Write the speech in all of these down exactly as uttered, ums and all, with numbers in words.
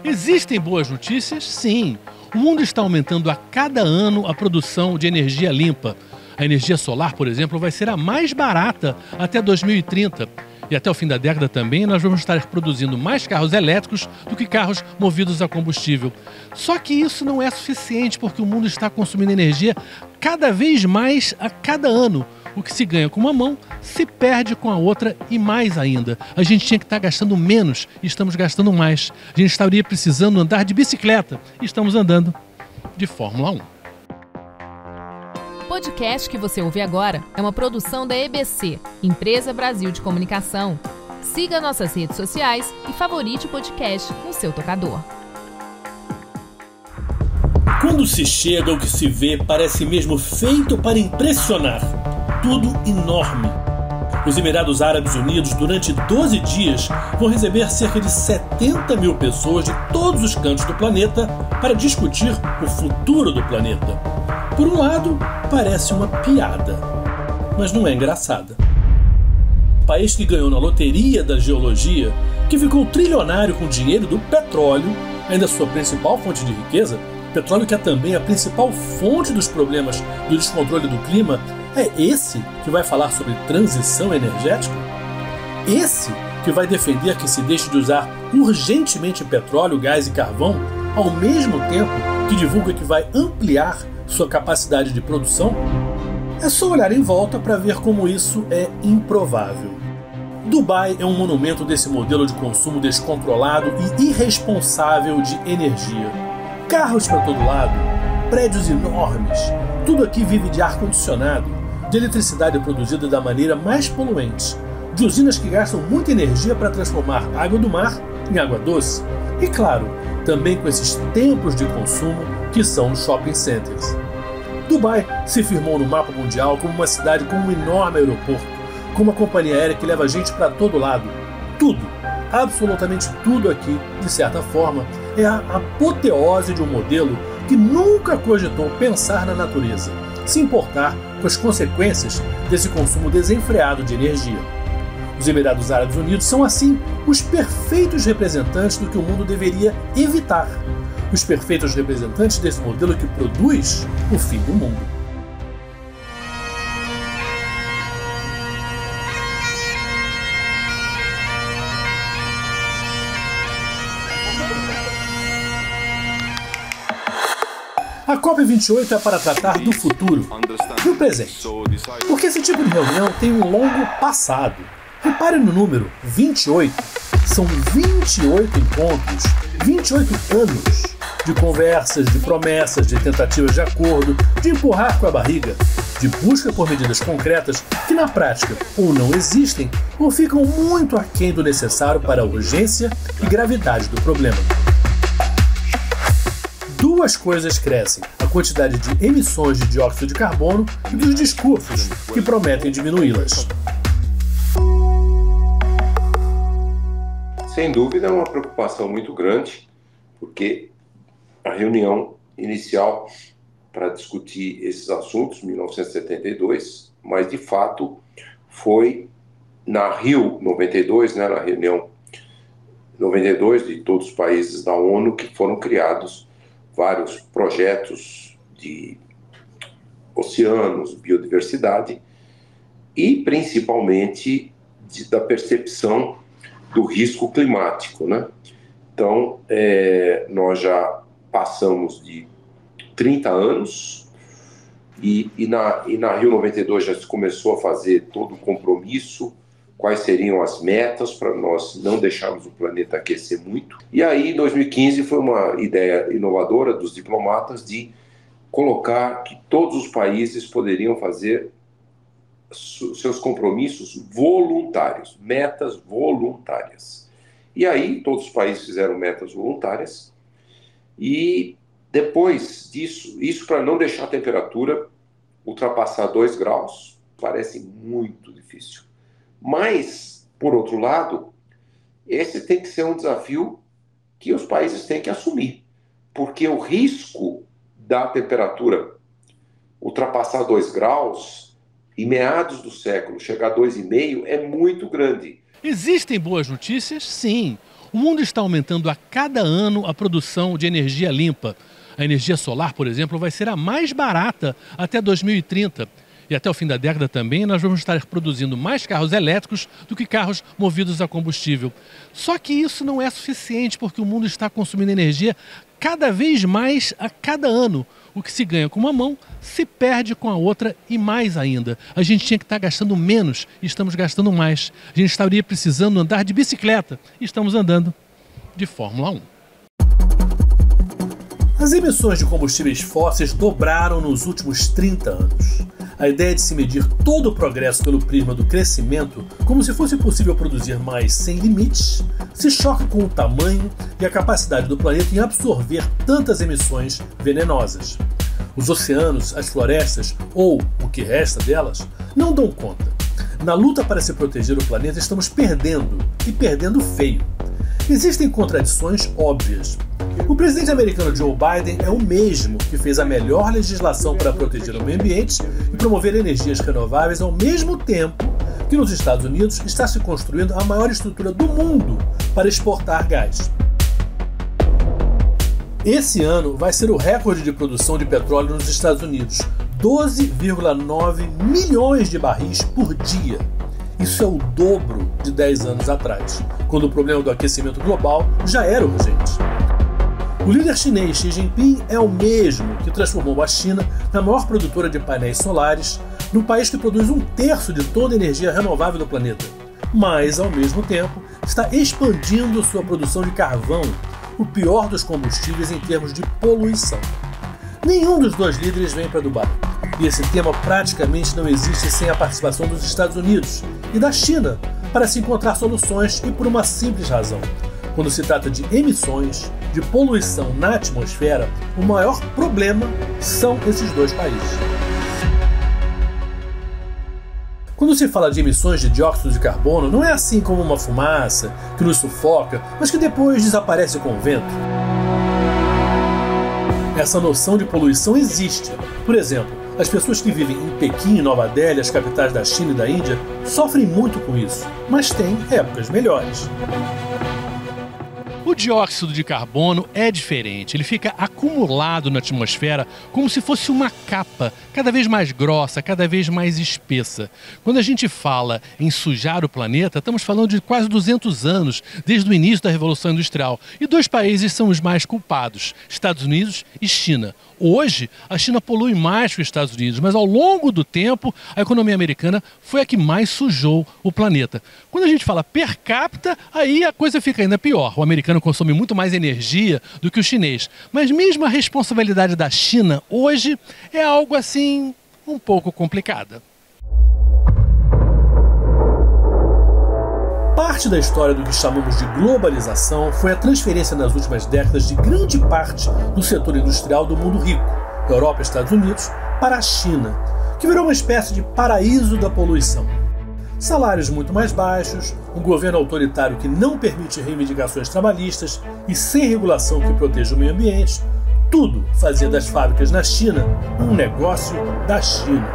Existem boas notícias? Sim. O mundo está aumentando a cada ano a produção de energia limpa. A energia solar, por exemplo, vai ser a mais barata até dois mil e trinta. E até o fim da década também nós vamos estar produzindo mais carros elétricos do que carros movidos a combustível. Só que isso não é suficiente porque o mundo está consumindo energia cada vez mais a cada ano. O que se ganha com uma mão se perde com a outra e mais ainda. A gente tinha que estar gastando menos e estamos gastando mais. A gente estaria precisando andar de bicicleta e estamos andando de Fórmula um. O podcast que você ouve agora é uma produção da E B C, Empresa Brasil de Comunicação. Siga nossas redes sociais e favorite o podcast no seu tocador. Quando se chega, o que se vê parece mesmo feito para impressionar. Tudo enorme. Os Emirados Árabes Unidos, durante doze dias, vão receber cerca de setenta mil pessoas de todos os cantos do planeta para discutir o futuro do planeta. Por um lado, parece uma piada, mas não é engraçada. O país que ganhou na loteria da geologia, que ficou trilionário com o dinheiro do petróleo, ainda sua principal fonte de riqueza, petróleo que é também a principal fonte dos problemas do descontrole do clima, é esse que vai falar sobre transição energética? Esse que vai defender que se deixe de usar urgentemente petróleo, gás e carvão, ao mesmo tempo que divulga que vai ampliar sua capacidade de produção? É só olhar em volta para ver como isso é improvável. Dubai é um monumento desse modelo de consumo descontrolado e irresponsável de energia. Carros para todo lado, prédios enormes, tudo aqui vive de ar-condicionado, de eletricidade produzida da maneira mais poluente, de usinas que gastam muita energia para transformar água do mar em água doce. E claro, também com esses templos de consumo que são os shopping centers. Dubai se firmou no mapa mundial como uma cidade com um enorme aeroporto, com uma companhia aérea que leva gente para todo lado. Tudo, absolutamente tudo aqui, de certa forma, é a apoteose de um modelo que nunca cogitou pensar na natureza, se importar com as consequências desse consumo desenfreado de energia. Os Emirados Árabes Unidos são, assim, os perfeitos representantes do que o mundo deveria evitar. Os perfeitos representantes desse modelo que produz o fim do mundo. A COP vinte e oito é para tratar do futuro e o presente, porque esse tipo de reunião tem um longo passado. Repare no número vinte e oito. São vinte e oito encontros, vinte e oito anos de conversas, de promessas, de tentativas de acordo, de empurrar com a barriga, de busca por medidas concretas que na prática ou não existem ou ficam muito aquém do necessário para a urgência e gravidade do problema. Duas coisas crescem: a quantidade de emissões de dióxido de carbono e dos discursos que prometem diminuí-las. Sem dúvida é uma preocupação muito grande, porque a reunião inicial para discutir esses assuntos, mil novecentos e setenta e dois, mas de fato foi na Rio noventa e dois, né, na reunião noventa e dois de todos os países da ONU, que foram criados vários projetos de oceanos, biodiversidade e principalmente de, da percepção do risco climático, né? Então, é, nós já passamos de trinta anos e, e, na, e na Rio noventa e dois já se começou a fazer todo o compromisso, quais seriam as metas para nós não deixarmos o planeta aquecer muito. E aí, em dois mil e quinze, foi uma ideia inovadora dos diplomatas de colocar que todos os países poderiam fazer seus compromissos voluntários, metas voluntárias. E aí todos os países fizeram metas voluntárias e depois disso, isso para não deixar a temperatura ultrapassar dois graus, parece muito difícil. Mas, por outro lado, esse tem que ser um desafio que os países têm que assumir, porque o risco da temperatura ultrapassar dois graus em meados do século, chegar a dois vírgula cinco, é muito grande. Existem boas notícias? Sim. O mundo está aumentando a cada ano a produção de energia limpa. A energia solar, por exemplo, vai ser a mais barata até dois mil e trinta. E até o fim da década também nós vamos estar produzindo mais carros elétricos do que carros movidos a combustível. Só que isso não é suficiente porque o mundo está consumindo energia cada vez mais a cada ano. O que se ganha com uma mão se perde com a outra e mais ainda. A gente tinha que estar gastando menos e estamos gastando mais. A gente estaria precisando andar de bicicleta e estamos andando de Fórmula um. As emissões de combustíveis fósseis dobraram nos últimos trinta anos. A ideia de se medir todo o progresso pelo prisma do crescimento, como se fosse possível produzir mais sem limites, se choca com o tamanho e a capacidade do planeta em absorver tantas emissões venenosas. Os oceanos, as florestas, ou o que resta delas, não dão conta. Na luta para se proteger o planeta, estamos perdendo, e perdendo feio. Existem contradições óbvias. O presidente americano Joe Biden é o mesmo que fez a melhor legislação para proteger o meio ambiente e promover energias renováveis ao mesmo tempo que nos Estados Unidos está se construindo a maior estrutura do mundo para exportar gás. Esse ano vai ser o recorde de produção de petróleo nos Estados Unidos, doze vírgula nove milhões de barris por dia. Isso é o dobro de dez anos atrás, quando o problema do aquecimento global já era urgente. O líder chinês Xi Jinping é o mesmo que transformou a China na maior produtora de painéis solares, no país que produz um terço de toda a energia renovável do planeta, mas, ao mesmo tempo, está expandindo sua produção de carvão, o pior dos combustíveis em termos de poluição. Nenhum dos dois líderes vem para Dubai, e esse tema praticamente não existe sem a participação dos Estados Unidos e da China para se encontrar soluções, e por uma simples razão. Quando se trata de emissões, de poluição na atmosfera, o maior problema são esses dois países. Quando se fala de emissões de dióxido de carbono, não é assim como uma fumaça que nos sufoca, mas que depois desaparece com o vento. Essa noção de poluição existe. Por exemplo, as pessoas que vivem em Pequim e Nova Delhi, as capitais da China e da Índia, sofrem muito com isso, mas têm épocas melhores. O dióxido de carbono é diferente, ele fica acumulado na atmosfera como se fosse uma capa, cada vez mais grossa, cada vez mais espessa. Quando a gente fala em sujar o planeta, estamos falando de quase duzentos anos, desde o início da Revolução Industrial. E dois países são os mais culpados, Estados Unidos e China. Hoje, a China polui mais que os Estados Unidos, mas ao longo do tempo, a economia americana foi a que mais sujou o planeta. Quando a gente fala per capita, aí a coisa fica ainda pior. O americano consome muito mais energia do que o chinês. Mas mesmo a responsabilidade da China hoje é algo assim um pouco complicada. Parte da história do que chamamos de globalização foi a transferência nas últimas décadas de grande parte do setor industrial do mundo rico, Europa e Estados Unidos, para a China, que virou uma espécie de paraíso da poluição. Salários muito mais baixos, um governo autoritário que não permite reivindicações trabalhistas e sem regulação que proteja o meio ambiente, tudo fazia das fábricas na China um negócio da China.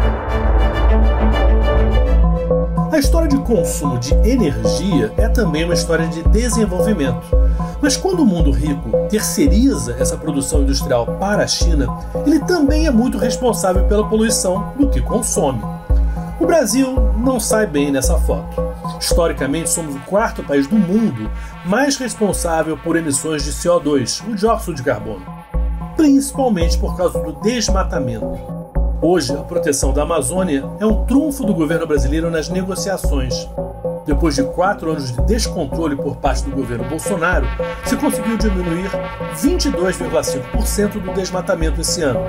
A história de consumo de energia é também uma história de desenvolvimento. Mas quando o mundo rico terceiriza essa produção industrial para a China, ele também é muito responsável pela poluição do que consome. O Brasil não sai bem nessa foto. Historicamente, somos o quarto país do mundo mais responsável por emissões de C O dois, o dióxido de carbono, principalmente por causa do desmatamento. Hoje, a proteção da Amazônia é um trunfo do governo brasileiro nas negociações. Depois de quatro anos de descontrole por parte do governo Bolsonaro, se conseguiu diminuir vinte e dois vírgula cinco por cento do desmatamento esse ano.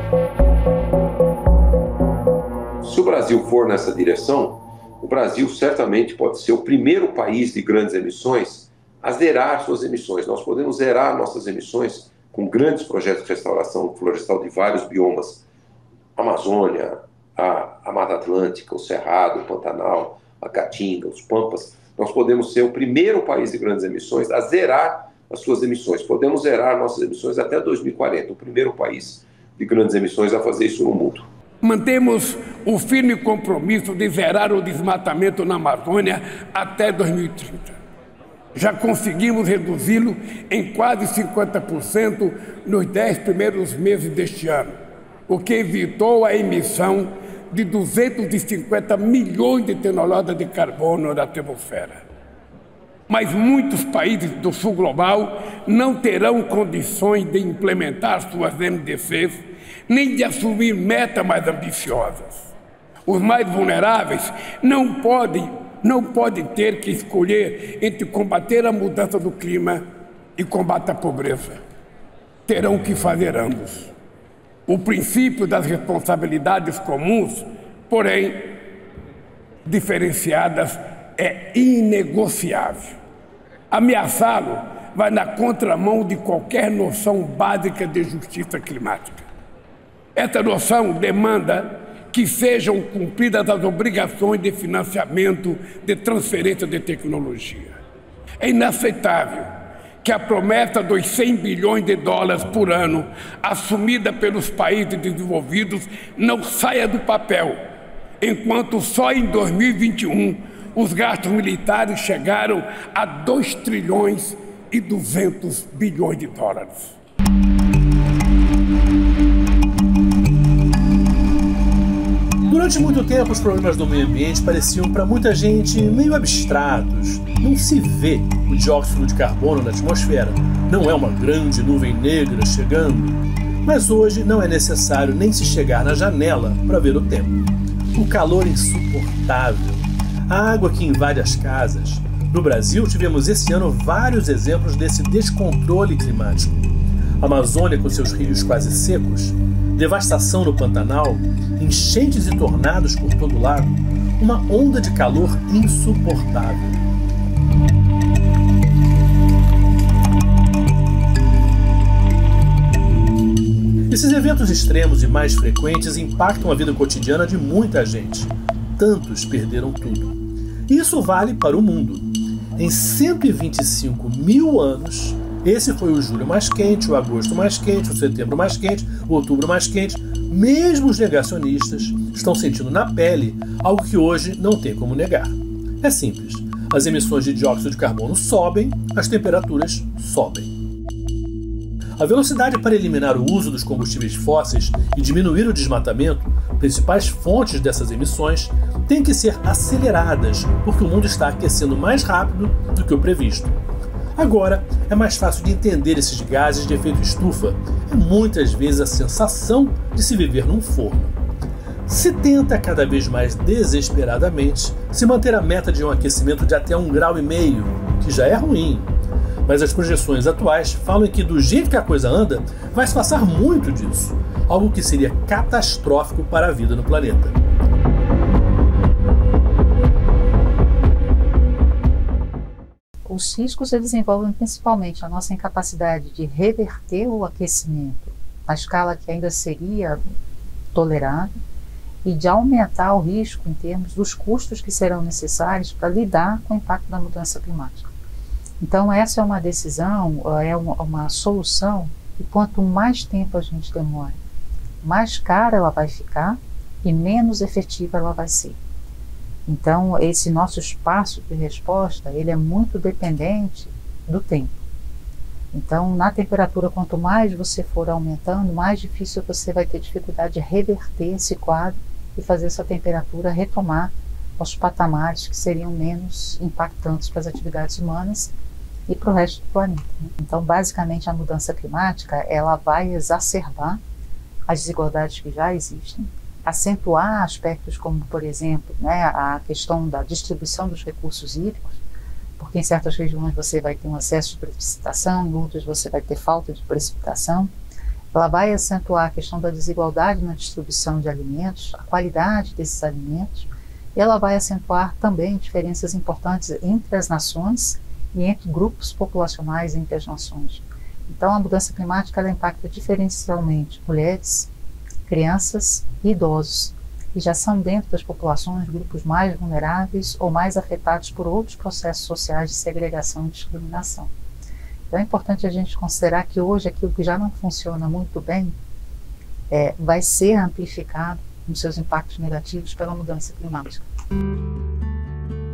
Se o Brasil for nessa direção, o Brasil certamente pode ser o primeiro país de grandes emissões a zerar suas emissões. Nós podemos zerar nossas emissões com grandes projetos de restauração florestal de vários biomas. A Amazônia, a, a Mata Atlântica, o Cerrado, o Pantanal, a Caatinga, os Pampas. Nós podemos ser o primeiro país de grandes emissões a zerar as suas emissões. Podemos zerar nossas emissões até dois mil e quarenta, o primeiro país de grandes emissões a fazer isso no mundo. Mantemos o firme compromisso de zerar o desmatamento na Amazônia até dois mil e trinta. Já conseguimos reduzi-lo em quase cinquenta por cento nos dez primeiros meses deste ano, o que evitou a emissão de duzentos e cinquenta milhões de toneladas de carbono na atmosfera. Mas muitos países do sul global não terão condições de implementar suas M D Cs, nem de assumir metas mais ambiciosas. Os mais vulneráveis não podem, não podem ter que escolher entre combater a mudança do clima e combater a pobreza. Terão que fazer ambos. O princípio das responsabilidades comuns, porém diferenciadas, é inegociável. Ameaçá-lo vai na contramão de qualquer noção básica de justiça climática. Essa noção demanda que sejam cumpridas as obrigações de financiamento de transferência de tecnologia. É inaceitável que a promessa dos cem bilhões de dólares por ano assumida pelos países desenvolvidos não saia do papel, enquanto só em dois mil e vinte e um os gastos militares chegaram a dois trilhões e duzentos bilhões de dólares. Durante muito tempo, os problemas do meio ambiente pareciam para muita gente meio abstratos. Não se vê o dióxido de carbono na atmosfera. Não é uma grande nuvem negra chegando. Mas hoje não é necessário nem se chegar na janela para ver o tempo. O calor insuportável. A água que invade as casas. No Brasil, tivemos esse ano vários exemplos desse descontrole climático. A Amazônia com seus rios quase secos, devastação no Pantanal, enchentes e tornados por todo lado, uma onda de calor insuportável. Esses eventos extremos e mais frequentes impactam a vida cotidiana de muita gente. Tantos perderam tudo. Isso vale para o mundo. Em cento e vinte e cinco mil anos, esse foi o julho mais quente, o agosto mais quente, o setembro mais quente, o outubro mais quente. Mesmo os negacionistas estão sentindo na pele algo que hoje não tem como negar. É simples. As emissões de dióxido de carbono sobem, as temperaturas sobem. A velocidade para eliminar o uso dos combustíveis fósseis e diminuir o desmatamento, principais fontes dessas emissões, têm que ser aceleradas, porque o mundo está aquecendo mais rápido do que o previsto. Agora, é mais fácil de entender esses gases de efeito estufa. É muitas vezes a sensação de se viver num forno. Se tenta cada vez mais desesperadamente se manter a meta de um aquecimento de até um grau e meio, que já é ruim. Mas as projeções atuais falam que do jeito que a coisa anda, vai se passar muito disso, algo que seria catastrófico para a vida no planeta. Os riscos eles envolvem principalmente a nossa incapacidade de reverter o aquecimento à escala que ainda seria tolerável e de aumentar o risco em termos dos custos que serão necessários para lidar com o impacto da mudança climática. Então essa é uma decisão, é uma, uma solução que quanto mais tempo a gente demora, mais cara ela vai ficar e menos efetiva ela vai ser. Então, esse nosso espaço de resposta, ele é muito dependente do tempo. Então, na temperatura, quanto mais você for aumentando, mais difícil você vai ter dificuldade de reverter esse quadro e fazer essa temperatura retomar aos patamares que seriam menos impactantes para as atividades humanas e para o resto do planeta. Então, basicamente, a mudança climática, ela vai exacerbar as desigualdades que já existem, acentuar aspectos como, por exemplo, né, a questão da distribuição dos recursos hídricos, porque em certas regiões você vai ter um excesso de precipitação, em outras você vai ter falta de precipitação. Ela vai acentuar a questão da desigualdade na distribuição de alimentos, a qualidade desses alimentos, e ela vai acentuar também diferenças importantes entre as nações e entre grupos populacionais entre as nações. Então, a mudança climática ela impacta diferencialmente mulheres, crianças e idosos, que já são dentro das populações grupos mais vulneráveis ou mais afetados por outros processos sociais de segregação e discriminação. Então é importante a gente considerar que hoje aquilo que já não funciona muito bem é, vai ser amplificado nos seus impactos negativos pela mudança climática.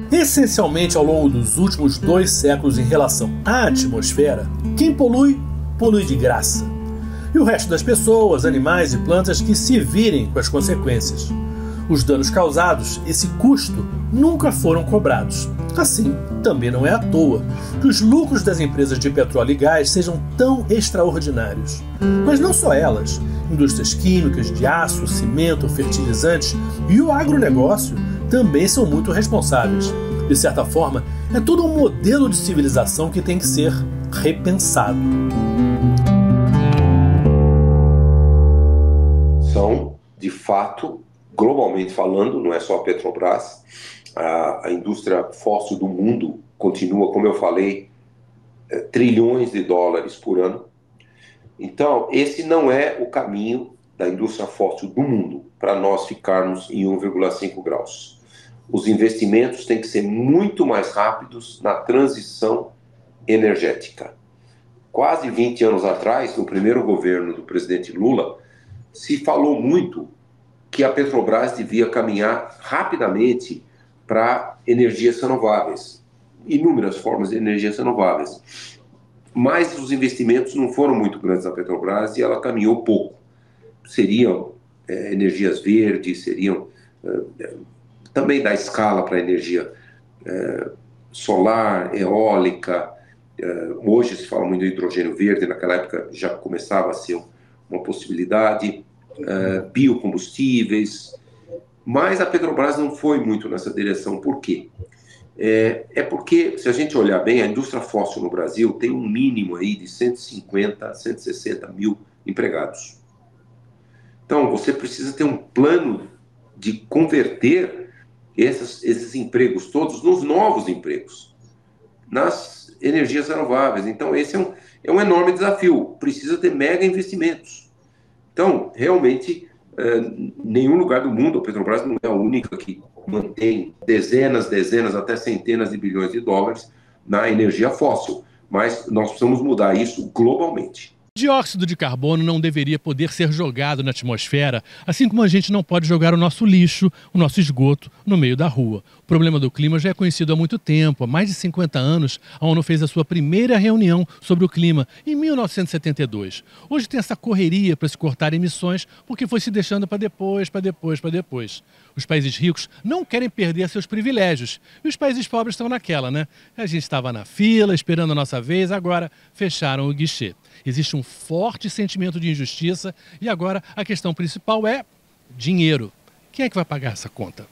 Essencialmente, ao longo dos últimos dois séculos em relação à atmosfera, quem polui, polui de graça. E o resto das pessoas, animais e plantas que se virem com as consequências. Os danos causados, esse custo, nunca foram cobrados. Assim, também não é à toa que os lucros das empresas de petróleo e gás sejam tão extraordinários. Mas não só elas, indústrias químicas, de aço, cimento, fertilizantes e o agronegócio também são muito responsáveis. De certa forma, é todo um modelo de civilização que tem que ser repensado. São, de fato, globalmente falando, não é só a Petrobras, a, a indústria fóssil do mundo continua, como eu falei, é, trilhões de dólares por ano. Então, esse não é o caminho da indústria fóssil do mundo, para nós ficarmos em um vírgula cinco graus. Os investimentos têm que ser muito mais rápidos na transição energética. Quase vinte anos atrás, no primeiro governo do presidente Lula, se falou muito que a Petrobras devia caminhar rapidamente para energias renováveis, inúmeras formas de energias renováveis. Mas os investimentos não foram muito grandes na Petrobras e ela caminhou pouco. Seriam é, energias verdes, seriam é, também dar escala para energia é, solar, eólica. É, hoje se fala muito do hidrogênio verde, naquela época já começava a ser uma possibilidade, é, biocombustíveis. Mas a Petrobras não foi muito nessa direção. Por quê? É, é porque, se a gente olhar bem, a indústria fóssil no Brasil tem um mínimo aí de cento e cinquenta, cento e sessenta mil empregados. Então, você precisa ter um plano de converter esses, esses empregos todos nos novos empregos, nas energias renováveis. Então, esse é um, é um enorme desafio. Precisa ter mega investimentos. Então, realmente, é, nenhum lugar do mundo, a Petrobras não é a única que mantém dezenas, dezenas, até centenas de bilhões de dólares na energia fóssil. Mas nós precisamos mudar isso globalmente. Dióxido de carbono não deveria poder ser jogado na atmosfera, assim como a gente não pode jogar o nosso lixo, o nosso esgoto, no meio da rua. O problema do clima já é conhecido há muito tempo. Há mais de cinquenta anos, a ONU fez a sua primeira reunião sobre o clima, em mil novecentos e setenta e dois. Hoje tem essa correria para se cortar emissões, porque foi se deixando para depois, para depois, para depois. Os países ricos não querem perder seus privilégios. E os países pobres estão naquela, né? A gente estava na fila, esperando a nossa vez, agora fecharam o guichê. Existe um forte sentimento de injustiça e agora a questão principal é dinheiro. Quem é que vai pagar essa conta?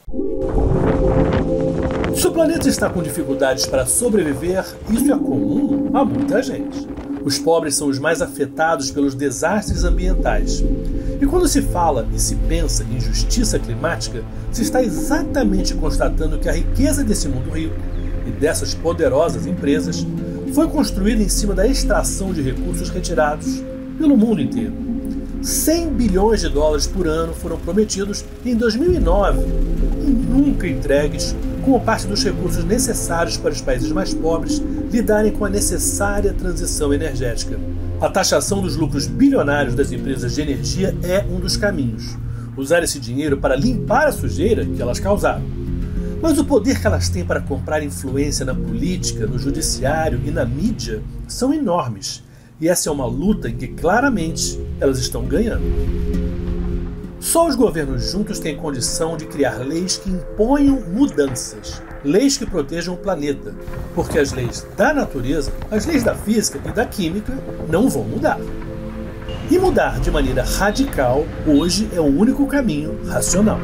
Se o planeta está com dificuldades para sobreviver, isso é comum a muita gente. Os pobres são os mais afetados pelos desastres ambientais. E quando se fala e se pensa em justiça climática, se está exatamente constatando que a riqueza desse mundo rico e dessas poderosas empresas foi construída em cima da extração de recursos retirados pelo mundo inteiro. cem bilhões de dólares por ano foram prometidos em dois mil e nove e nunca entregues como parte dos recursos necessários para os países mais pobres lidarem com a necessária transição energética. A taxação dos lucros bilionários das empresas de energia é um dos caminhos. Usar esse dinheiro para limpar a sujeira que elas causaram. Mas o poder que elas têm para comprar influência na política, no judiciário e na mídia são enormes. E essa é uma luta em que claramente elas estão ganhando. Só os governos juntos têm condição de criar leis que imponham mudanças. Leis que protejam o planeta. Porque as leis da natureza, as leis da física e da química não vão mudar. E mudar de maneira radical hoje é o único caminho racional.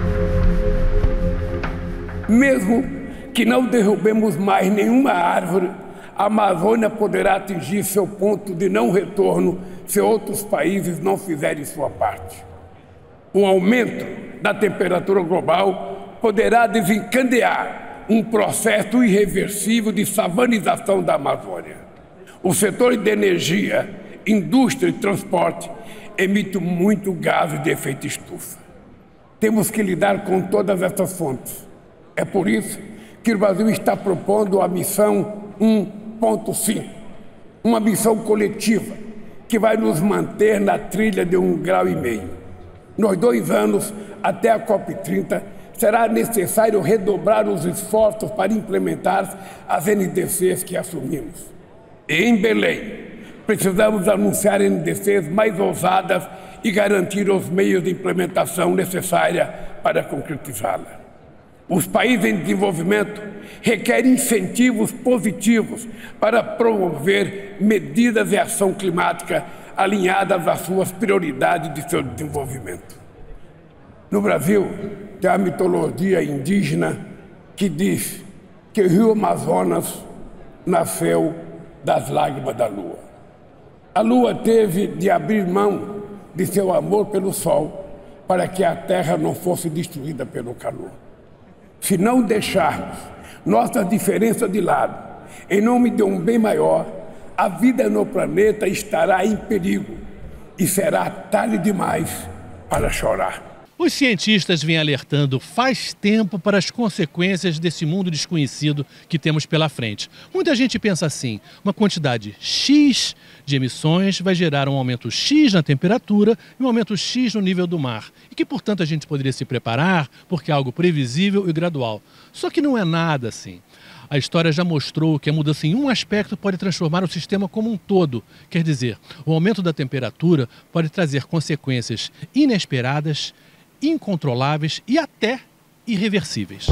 Mesmo que não derrubemos mais nenhuma árvore, a Amazônia poderá atingir seu ponto de não retorno se outros países não fizerem sua parte. O aumento da temperatura global poderá desencadear um processo irreversível de savanização da Amazônia. O setor de energia, indústria e transporte emite muito gás de efeito estufa. Temos que lidar com todas essas fontes. É por isso que o Brasil está propondo a missão um ponto cinco, uma missão coletiva que vai nos manter na trilha de um grau e meio. Nos dois anos até a COP trinta, será necessário redobrar os esforços para implementar as N D Cs que assumimos. E em Belém, precisamos anunciar N D Cs mais ousadas e garantir os meios de implementação necessária para concretizá-la. Os países em desenvolvimento requerem incentivos positivos para promover medidas de ação climática alinhadas às suas prioridades de seu desenvolvimento. No Brasil, tem a mitologia indígena que diz que o rio Amazonas nasceu das lágrimas da lua. A lua teve de abrir mão de seu amor pelo sol para que a terra não fosse destruída pelo calor. Se não deixarmos nossas diferenças de lado, em nome de um bem maior, a vida no planeta estará em perigo e será tarde demais para chorar. Os cientistas vêm alertando faz tempo para as consequências desse mundo desconhecido que temos pela frente. Muita gente pensa assim, uma quantidade X de emissões vai gerar um aumento X na temperatura e um aumento X no nível do mar. E que, portanto, a gente poderia se preparar porque é algo previsível e gradual. Só que não é nada assim. A história já mostrou que a mudança em um aspecto pode transformar o sistema como um todo. Quer dizer, o aumento da temperatura pode trazer consequências inesperadas, incontroláveis e até irreversíveis.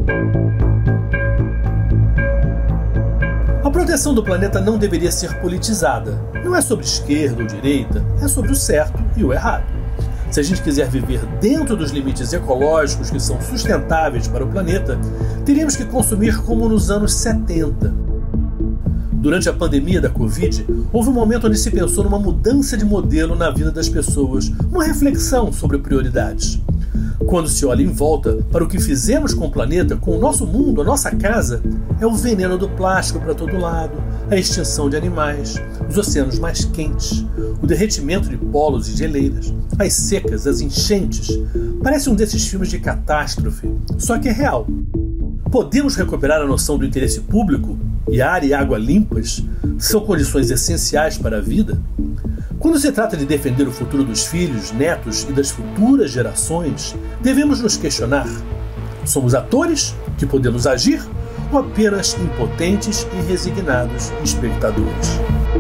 A proteção do planeta não deveria ser politizada. Não é sobre esquerda ou direita, é sobre o certo e o errado. Se a gente quiser viver dentro dos limites ecológicos que são sustentáveis para o planeta, teríamos que consumir como nos anos setenta. Durante a pandemia da Covid, houve um momento onde se pensou numa mudança de modelo na vida das pessoas, uma reflexão sobre prioridades. Quando se olha em volta para o que fizemos com o planeta, com o nosso mundo, a nossa casa, é o veneno do plástico para todo lado, a extinção de animais, os oceanos mais quentes, o derretimento de polos e geleiras, as secas, as enchentes. Parece um desses filmes de catástrofe, só que é real. Podemos recuperar a noção do interesse público? E ar e água limpas são condições essenciais para a vida? Quando se trata de defender o futuro dos filhos, netos e das futuras gerações, devemos nos questionar: somos atores que podemos agir ou apenas impotentes e resignados espectadores?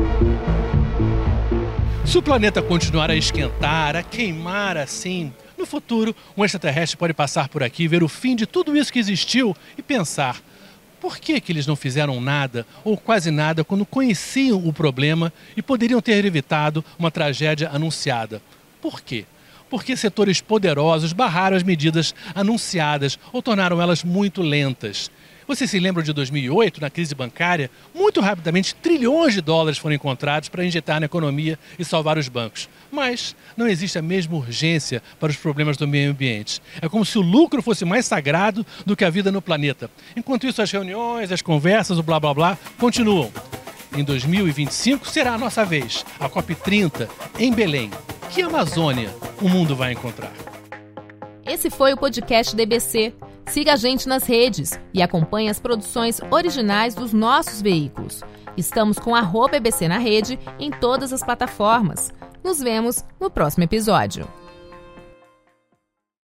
Se o planeta continuar a esquentar, a queimar assim, no futuro, um extraterrestre pode passar por aqui, ver o fim de tudo isso que existiu e pensar: por que que eles não fizeram nada, ou quase nada, quando conheciam o problema e poderiam ter evitado uma tragédia anunciada? Por quê? Porque setores poderosos barraram as medidas anunciadas ou tornaram elas muito lentas. Você se lembra de dois mil e oito, na crise bancária? Muito rapidamente, trilhões de dólares foram encontrados para injetar na economia e salvar os bancos. Mas não existe a mesma urgência para os problemas do meio ambiente. É como se o lucro fosse mais sagrado do que a vida no planeta. Enquanto isso, as reuniões, as conversas, o blá blá blá, continuam. Em dois mil e vinte e cinco será a nossa vez, a COP trinta, em Belém. Que Amazônia o mundo vai encontrar? Esse foi o podcast da E B C. Siga a gente nas redes e acompanhe as produções originais dos nossos veículos. Estamos com arroba E B C na rede em todas as plataformas. Nos vemos no próximo episódio.